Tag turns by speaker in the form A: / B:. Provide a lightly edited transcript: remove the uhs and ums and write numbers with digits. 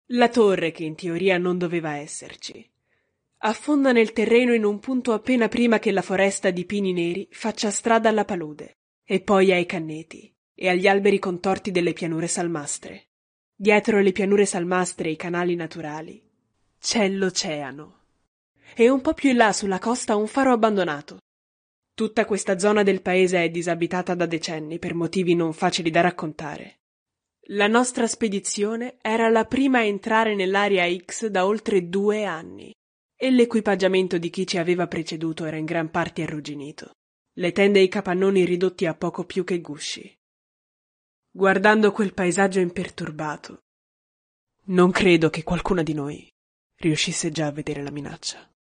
A: La torre, che in teoria non doveva esserci, affonda nel terreno in un punto appena prima che la foresta di pini neri faccia strada alla palude, e poi ai canneti e agli alberi contorti delle pianure salmastre. Dietro le pianure salmastre e i canali naturali c'è l'oceano. E un po' più in là sulla costa un faro abbandonato. Tutta questa zona del paese è disabitata da decenni per motivi non facili da raccontare. La nostra spedizione era la prima a entrare nell'area X da oltre 2 anni e l'equipaggiamento di chi ci aveva preceduto era in gran parte arrugginito. Le tende e i capannoni ridotti a poco più che gusci. Guardando quel paesaggio imperturbato, non credo che qualcuna di noi riuscisse già a vedere la minaccia.